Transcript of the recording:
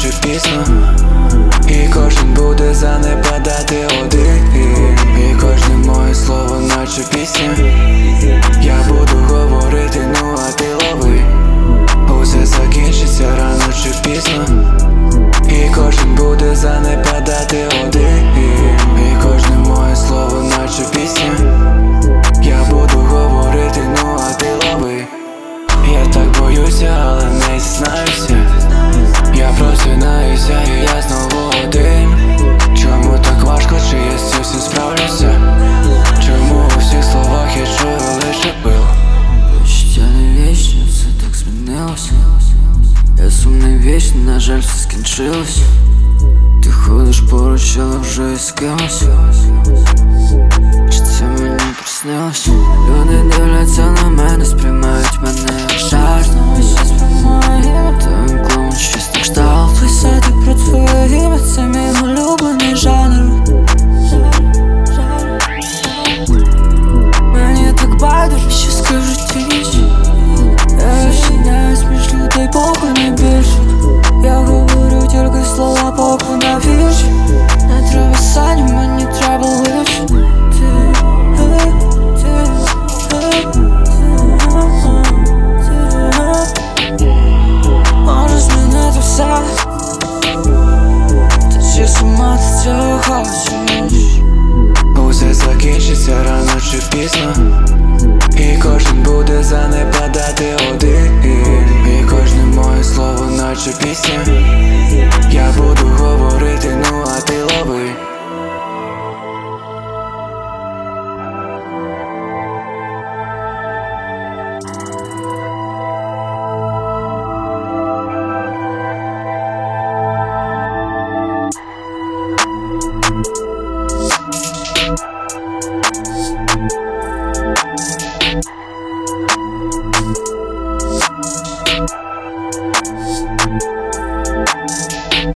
наче пісню. І кожен буде занепадати один. І кожне моє слово наче пісня. Я буду говорити, ну а ти лови. Усе закінчиться рано чи пізно. І кожен буде занепадати один. І кожне моє слово наче пісня. Я буду говорити, ну а ти лови. Я так боюся, але не зізнаюся. Я просинаюся і я знову один. Чому так важко, чи я з цим всім справлюся? Чому у всіх словах я чую лише пил? Життя не вічне, все так змінилося. Я сум не вічний, на жаль, все скінчилось. Ти ходиш поруч, але вже із кимось. Чи це мені приснилось? Люди дивляться на мене, сприймають мене як жарт. Та інколи щось на кшталт. Писати про твоє ім'я, це мій улюблений жанр. Мені так байдуже, що скажуть інші. Я розчиняюсь між людей, похуй не більше. Я говорю тільки слова, похуй на вірші. Не треба сані, мені треба лише може змінити все. Та чи сама ти цього хочеш? Усе закінчиться рано чи пізно. І кожен буде занепадати один. І кожне моє слово наче пісня. Я буду говорити, ну а ти лови.